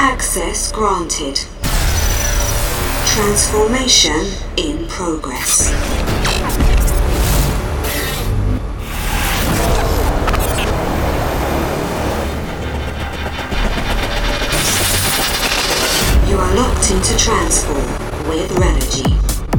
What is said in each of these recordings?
Access granted. Transformation in progress. You are locked into Transform with Renogy.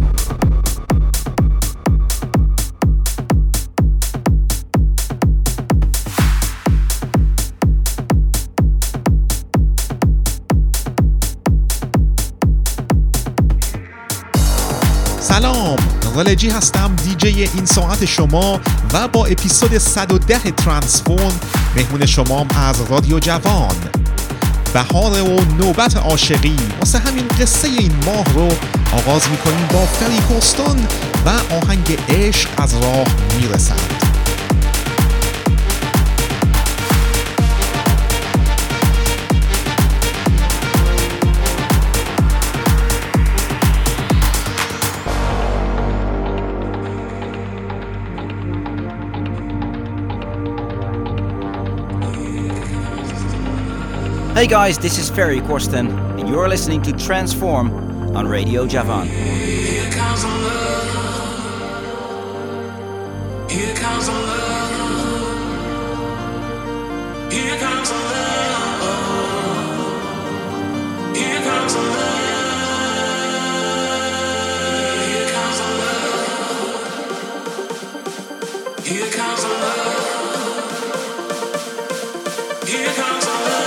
سلام، رلجی هستم، دیجی این ساعت شما و با اپیزود 110 ترانسفورم مهمون شمام از رادیو جوان. بهار و نوبت عاشقی، واسه همین قصه این ماه رو آغاز میکنیم با فری کورستون و آهنگ عشق از راه میرسد. Hey guys, this is Ferry Corsten, and you're listening to Transform on Radio Javan. Here comes our love. Here comes our love. Here comes our love. Here comes our love. Here comes our love. Here comes our love. Here comes our love.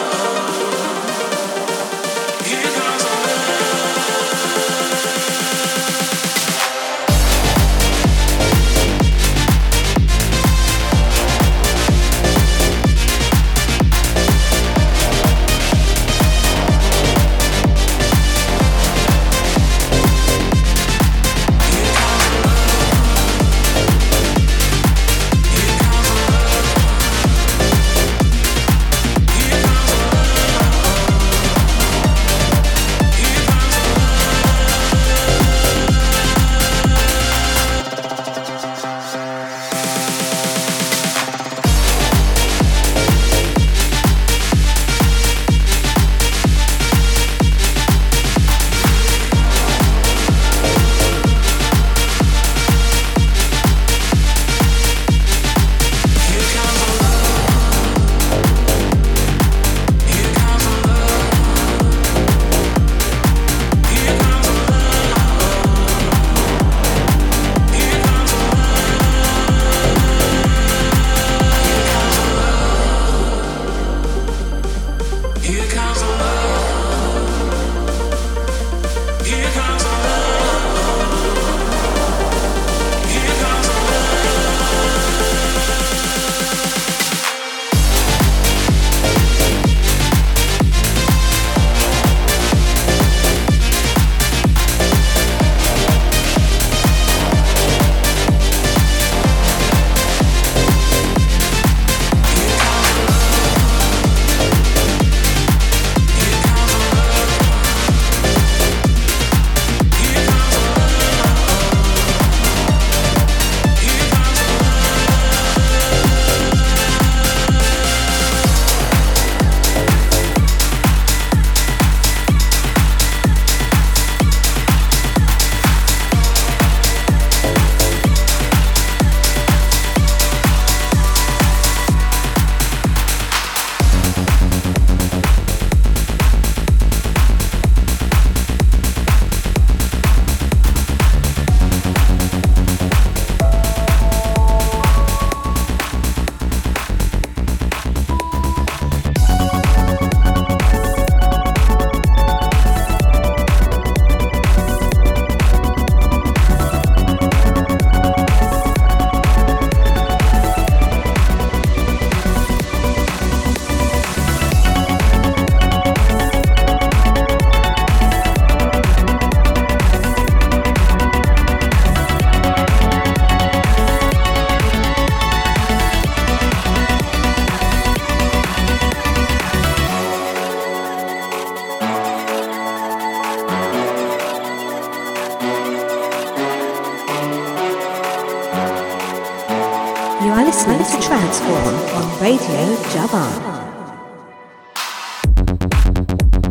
You are listening to Transform on Radio Javan.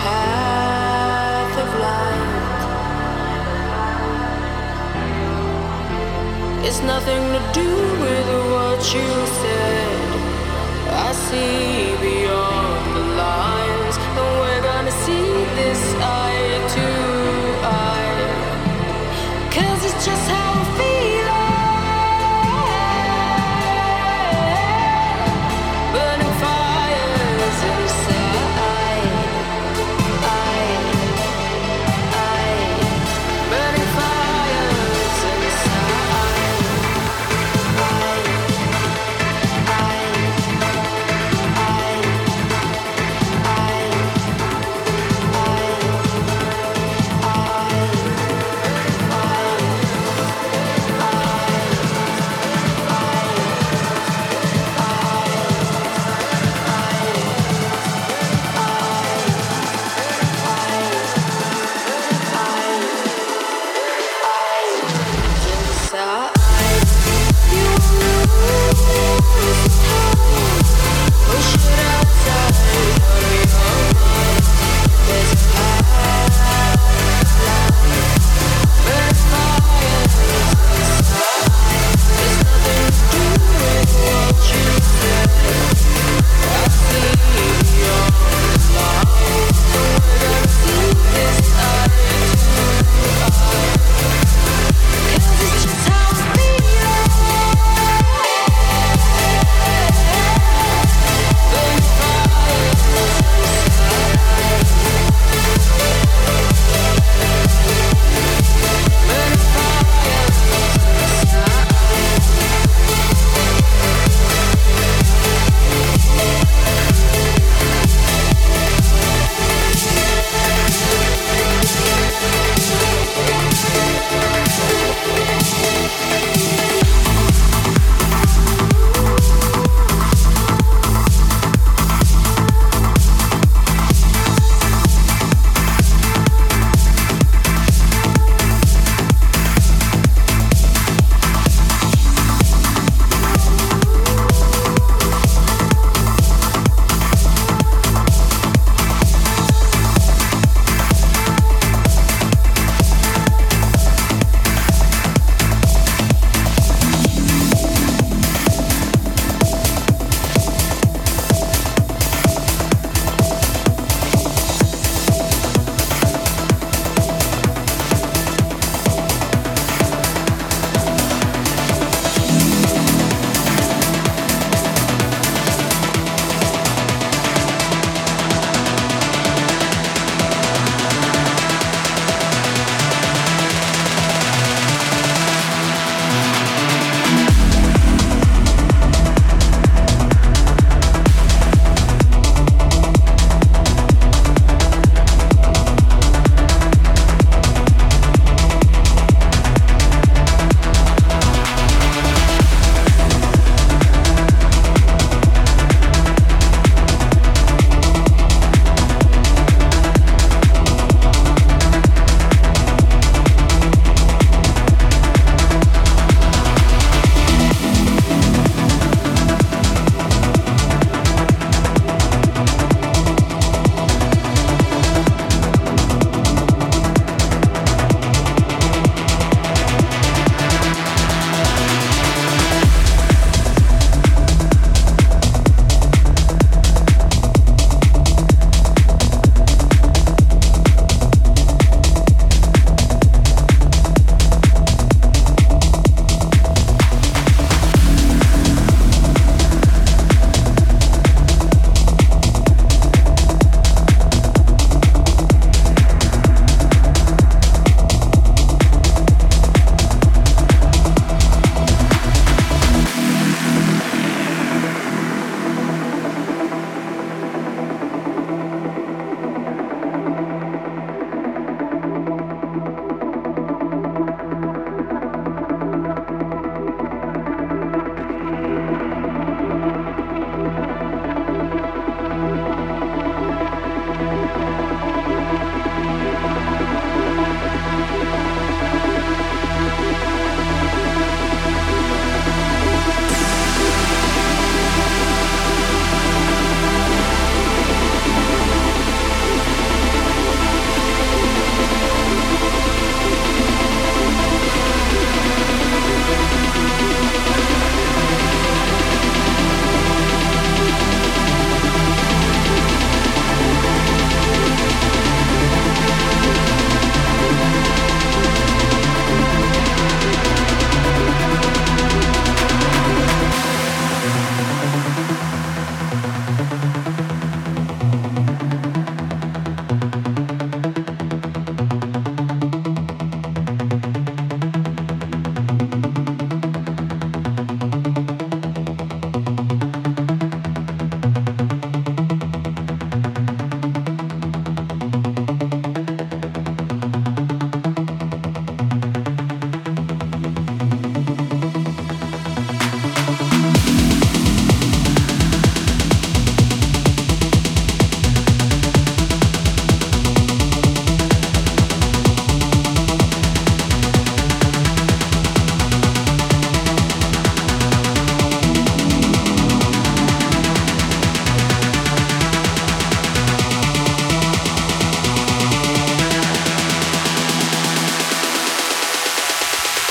path of light. It's nothing to do with what you said. I see beyond the lines, and we're gonna see this eye to eye. 'Cause it's just how I feel. Burning fires inside. Burning fires inside.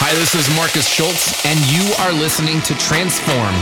Hi, this is Marcus Schultz, and you are listening to Transform.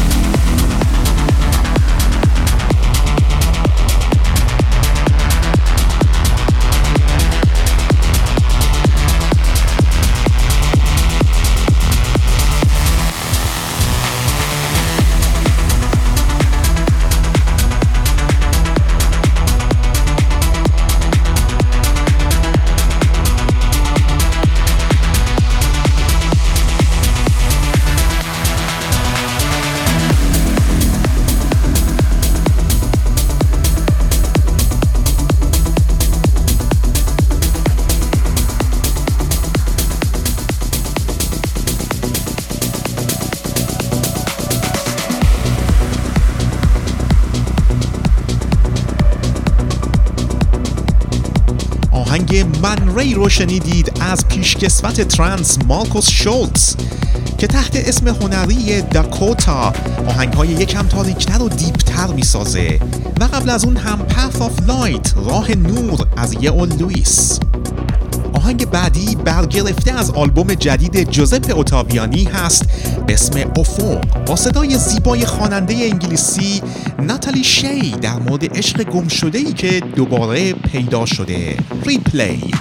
من ری رو شنیدید از پیشکسوت ترنس مارکوس شولتز که تحت اسم هنری داکوتا آهنگ‌های یکم تاریک‌تر و دیپ‌تر می‌سازه و قبل از اون هم پاث آف لایت راه نور از یئو لوئیس. آهنگ بعدی برگرفته از آلبوم جدید جوزپه اوتاویانی هست به اسم افق با صدای زیبای خواننده انگلیسی ناتالی شی در مورد عشق گم شده‌ای که دوباره پیدا شده. ریپلی.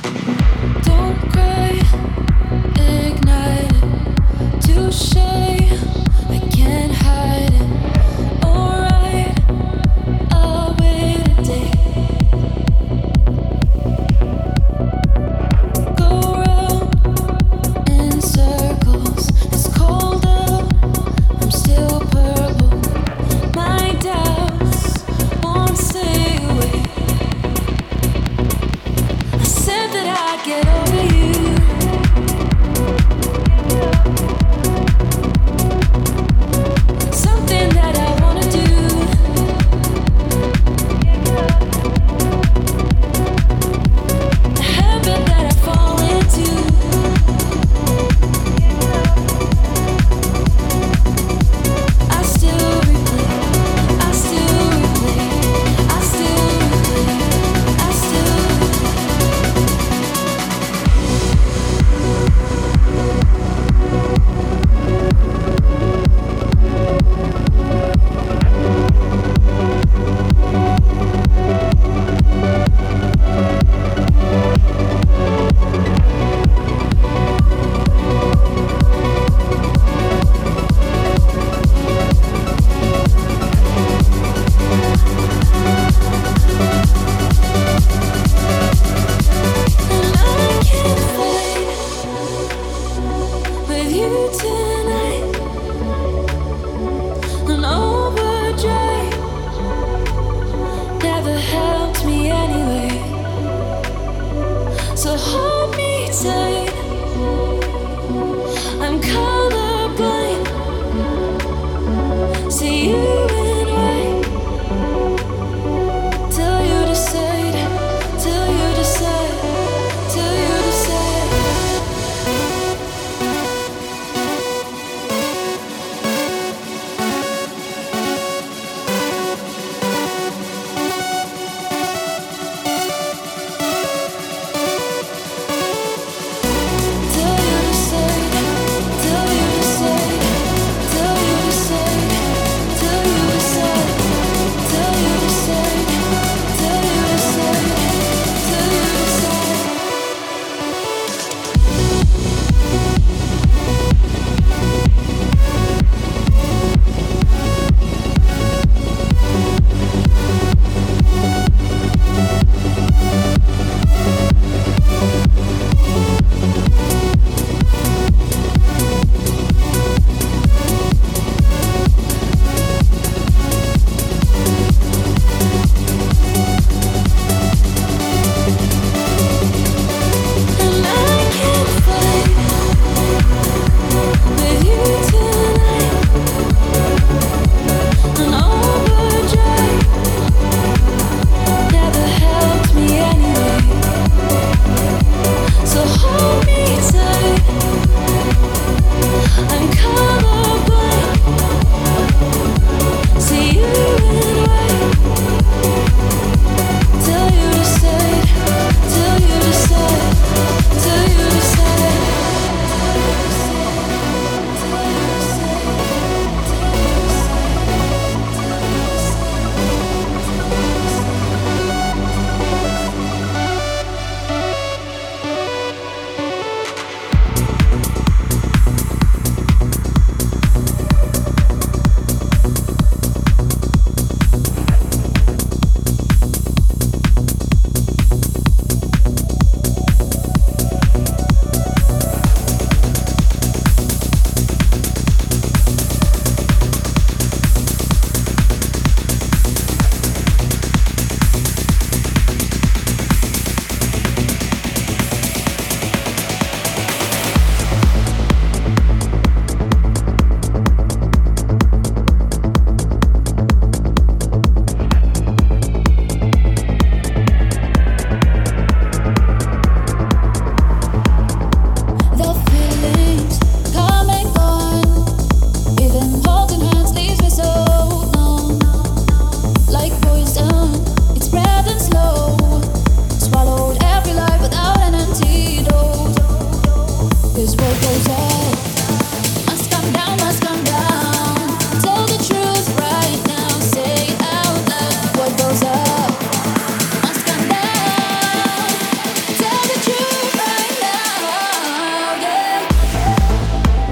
Tell you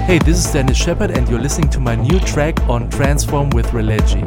Hey, this is Dennis Shepard and you're listening to my new track on Transform with Religi.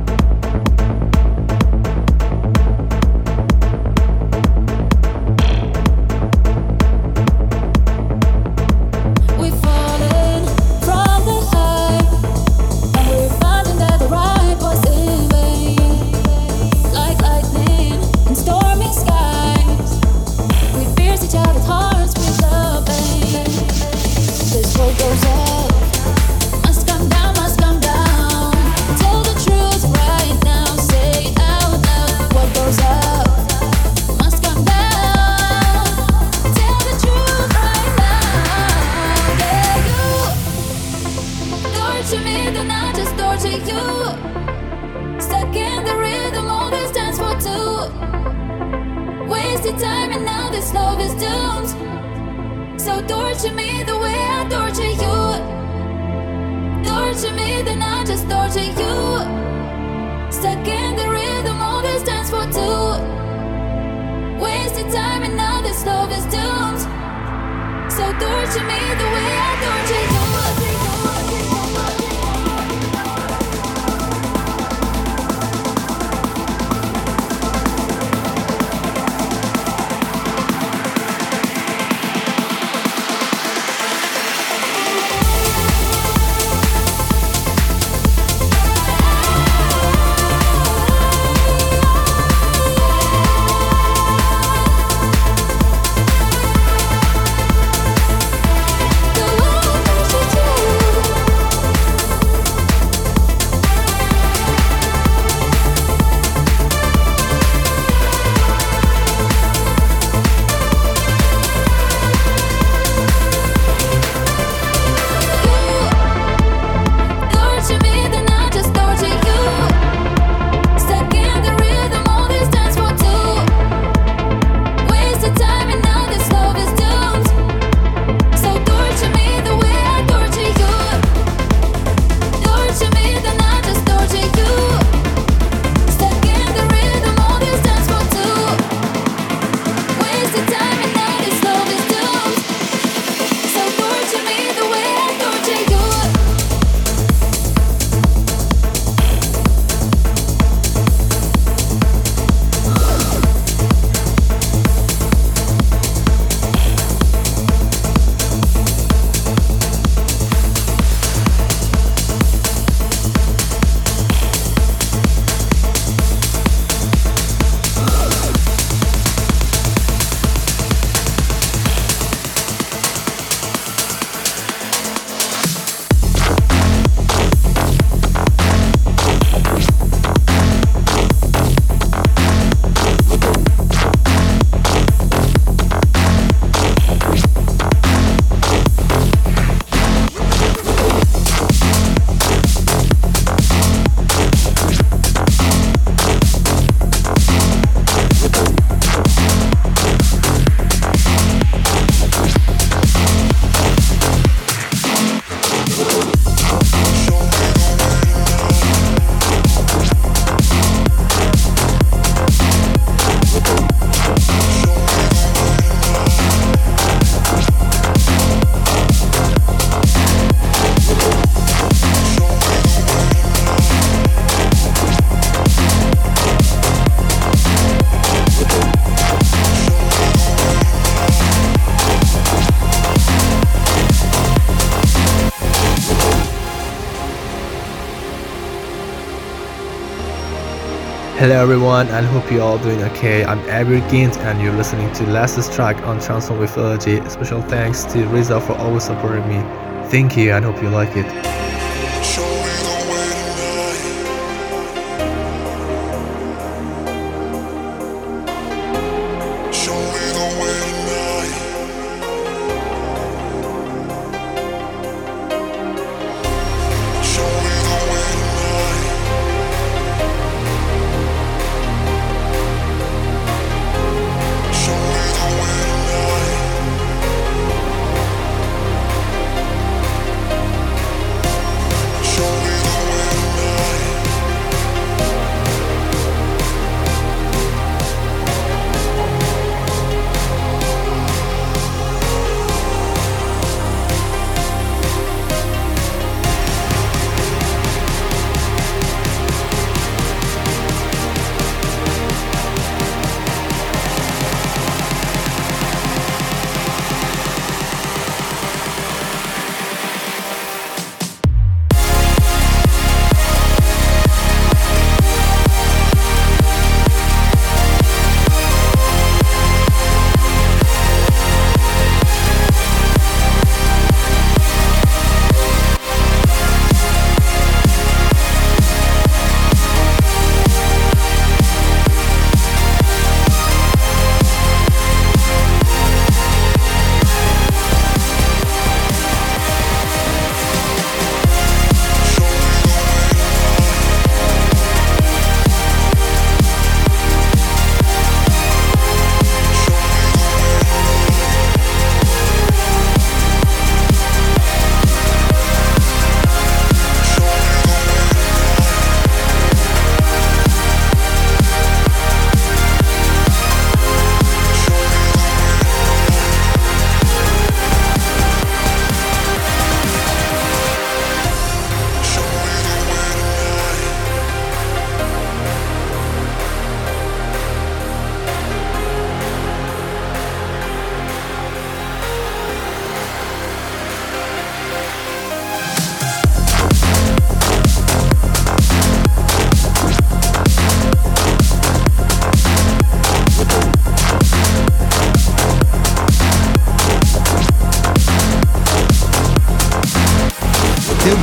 Hello everyone, and hope you're all doing okay. I'm Abir Gint and you're listening to latest track on Transform with Religi. Special thanks to Riza for always supporting me. Thank you and hope you like it.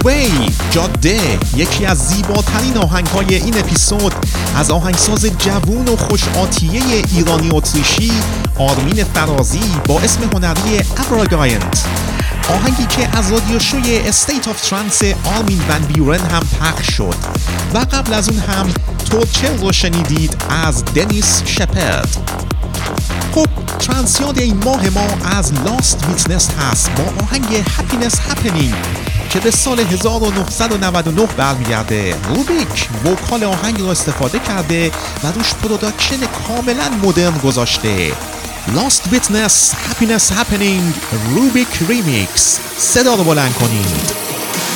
وی جاده یکی از زیباترین آهنگ‌های این اپیزود از آهنگساز جوون و خوش‌آتیه ایرانی اتریشی آرمین فرازی با اسم هنری ابراگاینت، آهنگی که از رادیو شوی استیت آف ترانس آرمین ون بیورن هم پخش شد و قبل از اون هم تورچل رو شنیدید از دنیس شپرد. خب ترانسیاد این ماه ما از لاست ویتنس هست با آهنگ هپینس هپنینگ که به سال 1999 برمیگرده. روبیک وکال آهنگ رو استفاده کرده و روش پروداکشن کاملا مدرن گذاشته. لاست ویتنس هپینس هپنینگ روبیک ریمیکس. صدا رو بلند کنید.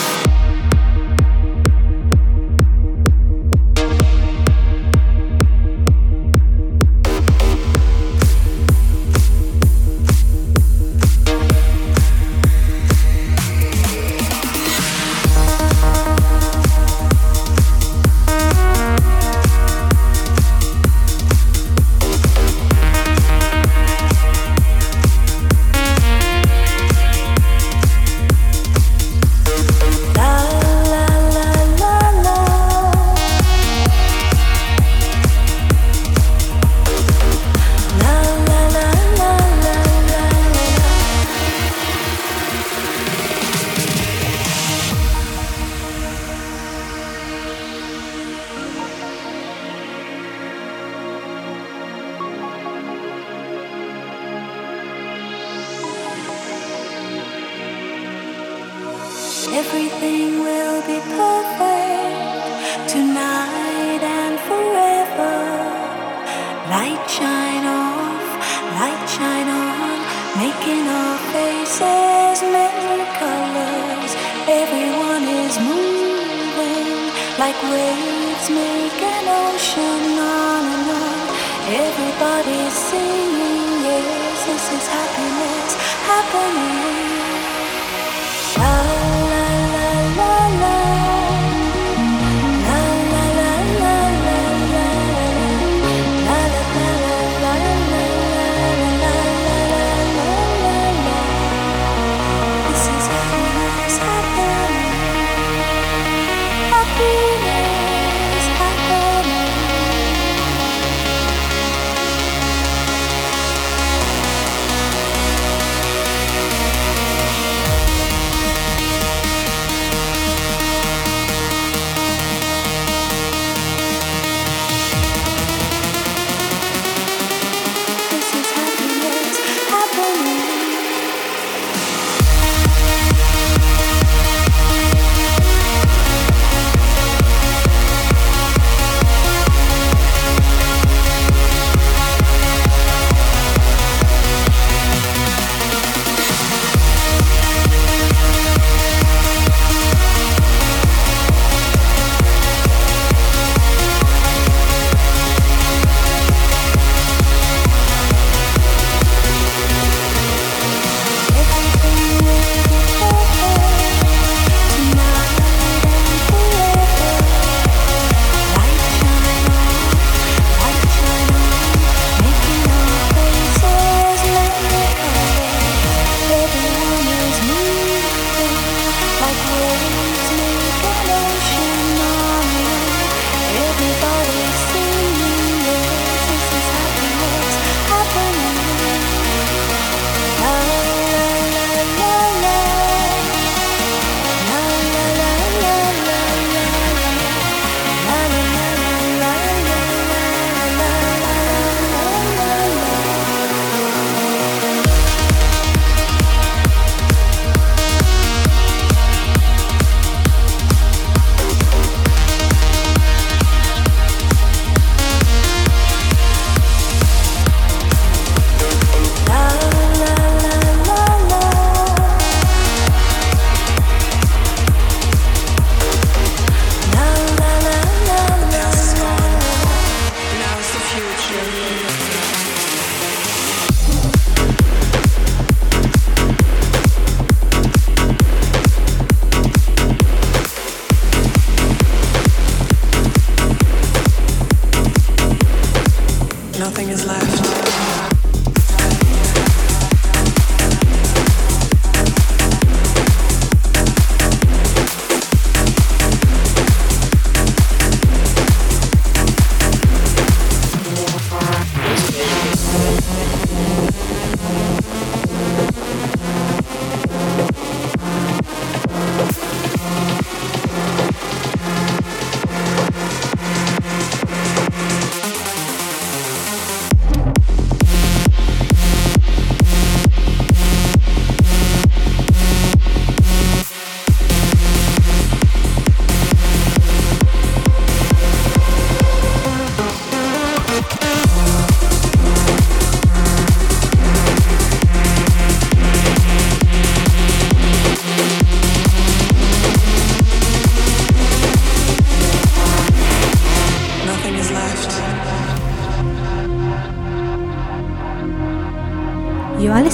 Everything will be perfect tonight and forever. Light shine off, light shine on, making our faces many colors. Everyone is moving like waves make an ocean on and on. Everybody's singing, yes, this is happiness happening.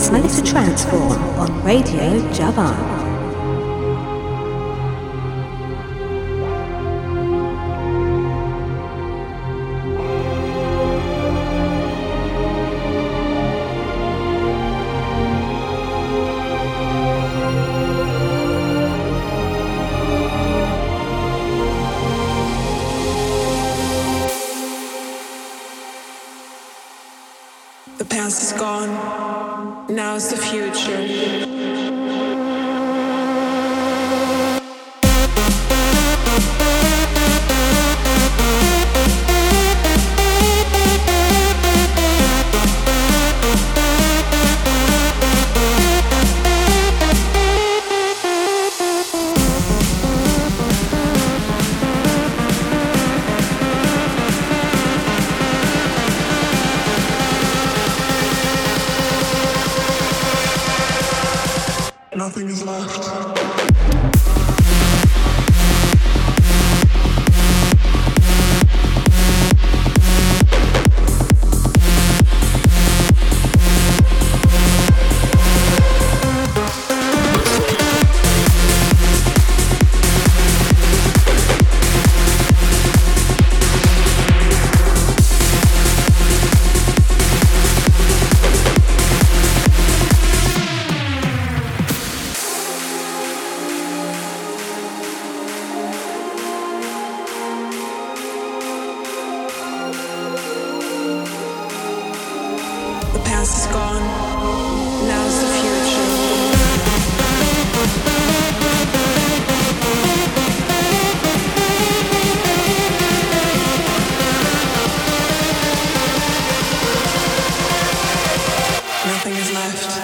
listening to Transform on Radio Javan. The past is gone. Now's the future. Nothing is left. The past is gone. Now's the future. Nothing is left.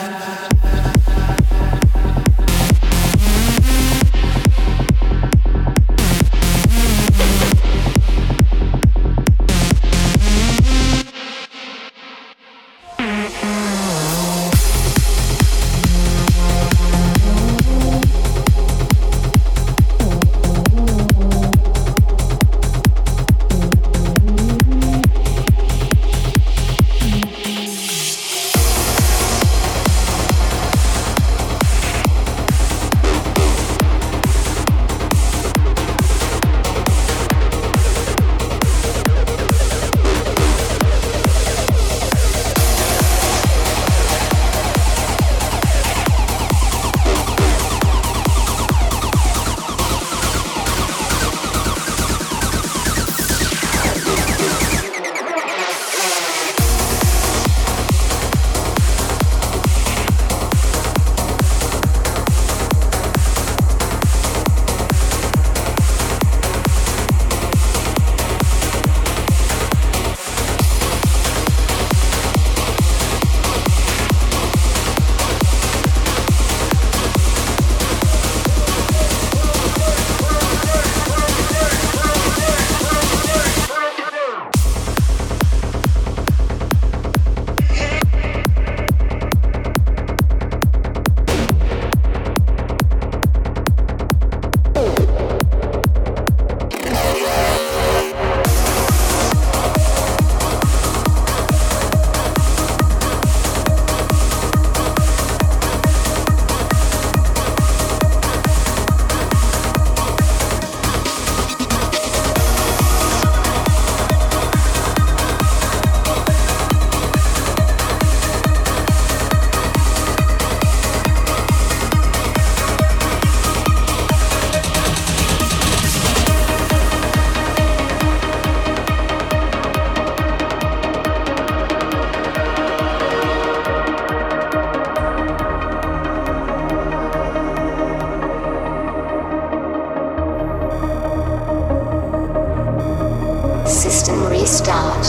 System restart.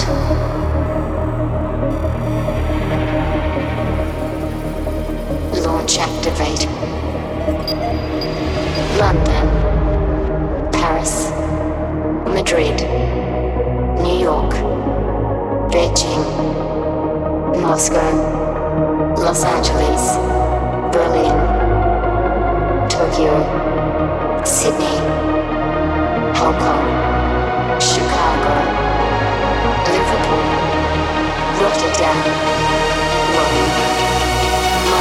Launch activate. London, Paris, Madrid, New York, Beijing, Moscow, Los Angeles, Berlin, Tokyo, Sydney, Hong Kong, Chicago, Liverpool, Rotterdam, Rome,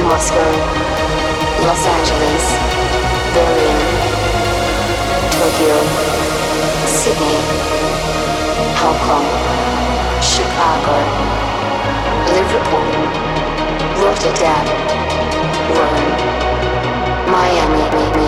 Moscow, Los Angeles, Berlin, Tokyo, Sydney, Hong Kong, Chicago, Liverpool, Rotterdam, Rome, Miami.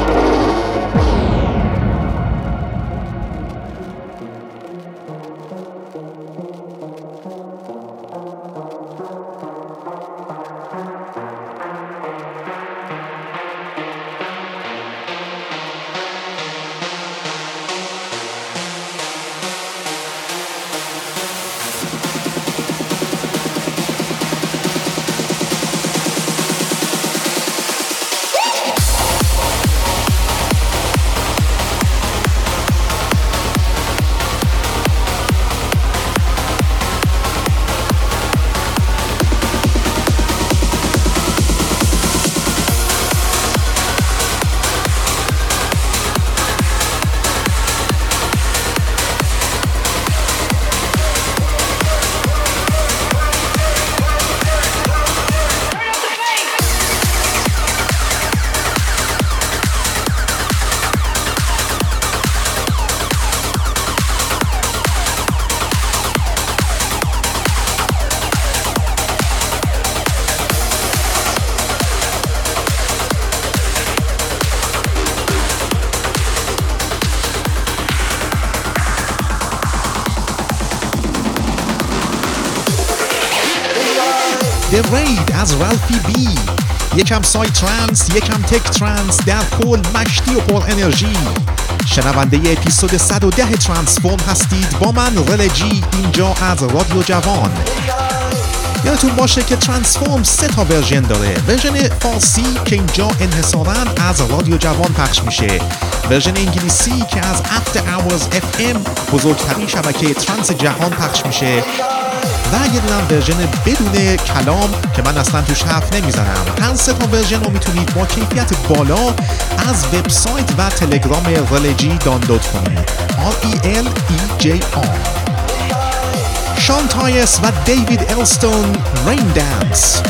The Raid از رالفی بی، یکم سای ترانس، یکم تک ترانس، در کل مشتی و پر انرژی. شنونده اپیزود 110 ترانسفورم هستید با من رلجی اینجا از رادیو جوان. یادتون باشه که ترانسفورم 3 تا ورژن داره. ورژن فارسی که اینجا انحصاراً از رادیو جوان پخش میشه، ورژن انگلیسی که از After Hours FM بزرگترین شبکه ترانس جهان پخش میشه و یه دونم ورژن بدون کلام که من اصلا توش حرف نمیزنم. هر 3 تا ورژن رو میتونید با کیفیت بالا از وبسایت و تلگرام رلجی دانلود کنید. RELEJR. شان تایس و دیوید الستون، رین دنس.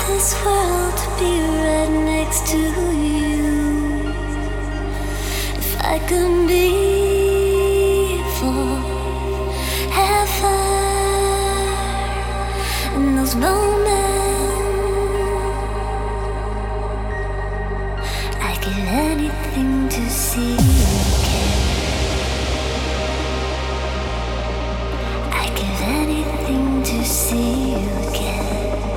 this world to be right next to you. If I could be forever in those moments, I'd give anything to see you again. I'd give anything to see you again.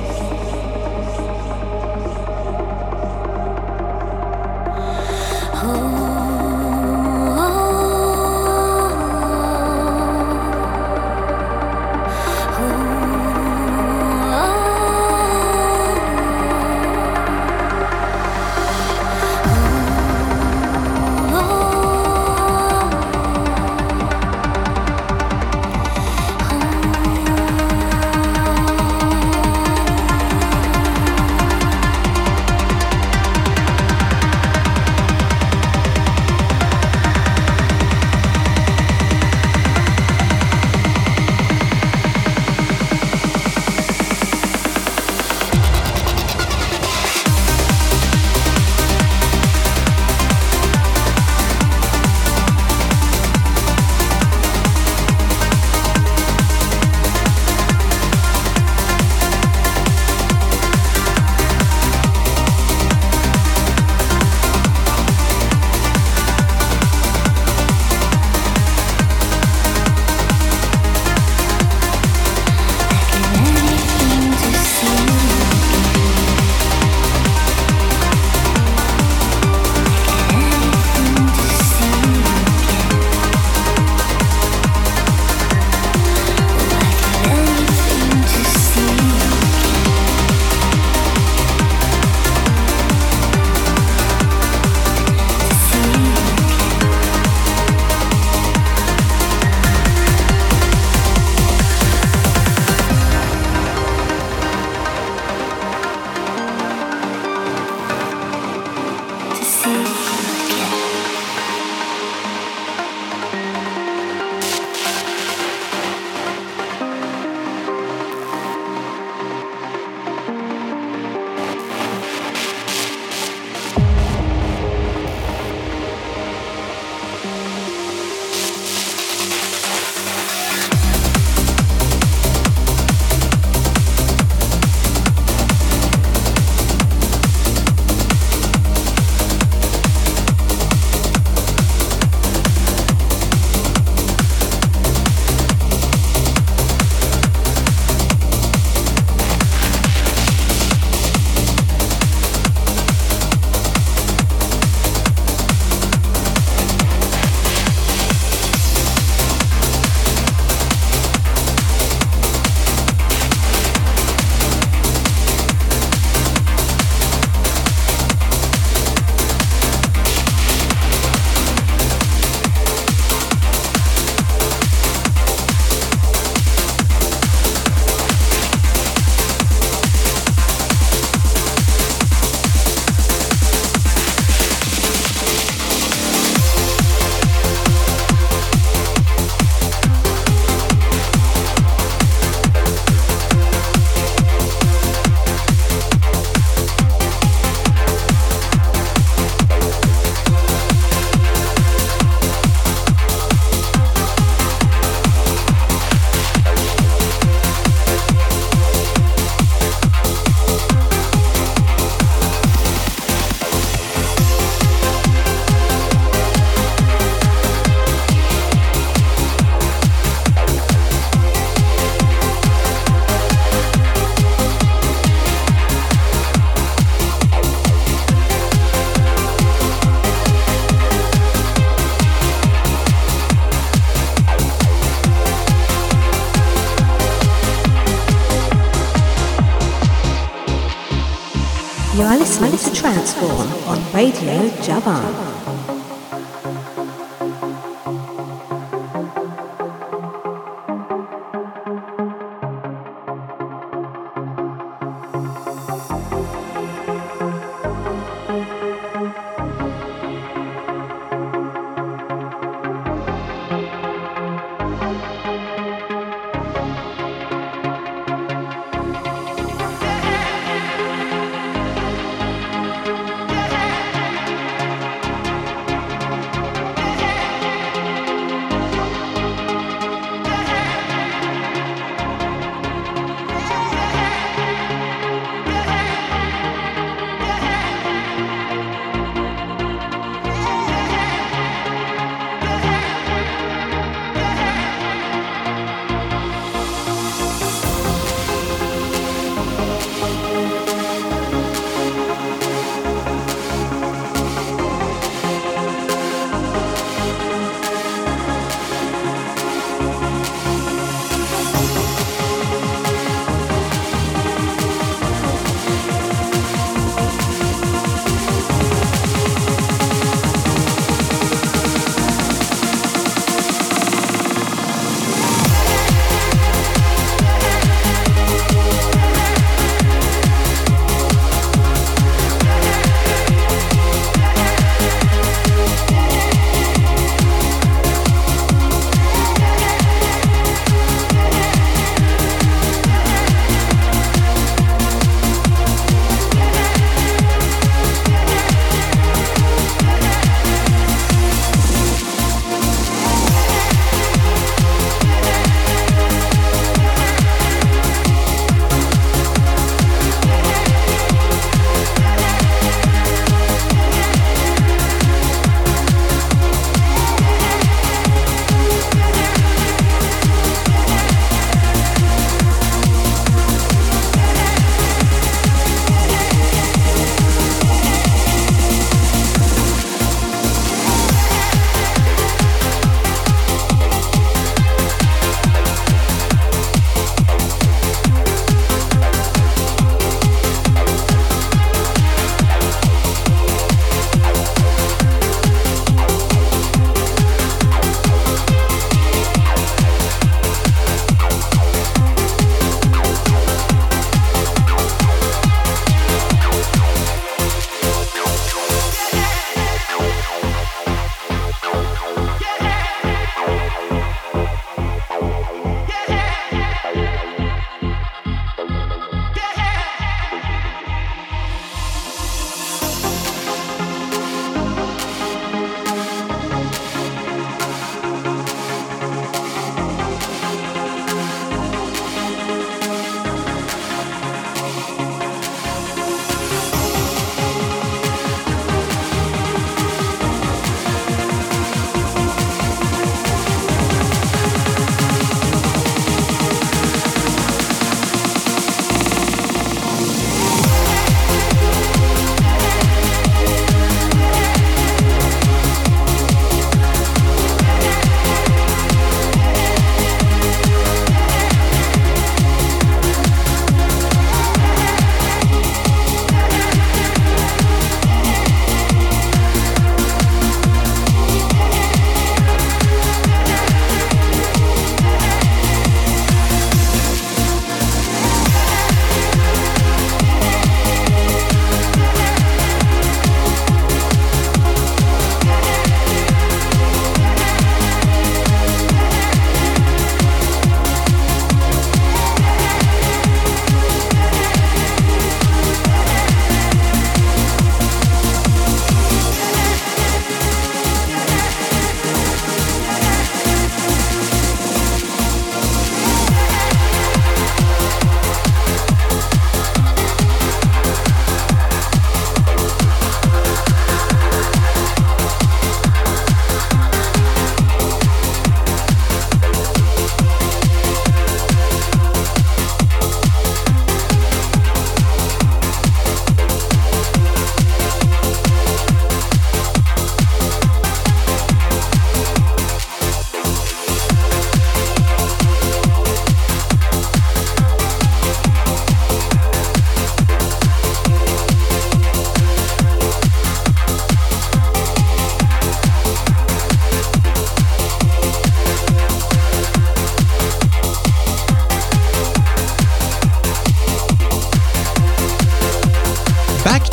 You are listening to Transform on Radio Javan.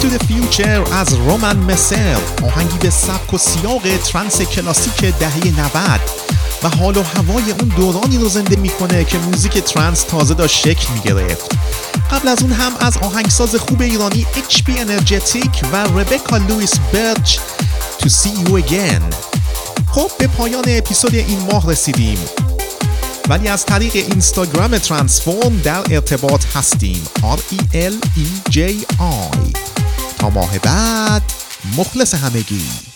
to the Future از رومن مسل، آهنگی به سبک و سیاق ترنس کلاسیک دهه 90 و حال و هوای اون دورانی رو زنده میکنه که موزیک ترنس تازه داشت شکل میگرفت. قبل از اون هم از آهنگساز خوب ایرانی HP Energetic و ربکا لوئیس برچ To See You Again. خب به پایان اپیزود این ماه رسیدیم، ولی از طریق اینستاگرام ترانسفورم در ارتباط هستیم. RELEJI. تا ماه بعد، مخلص همگی.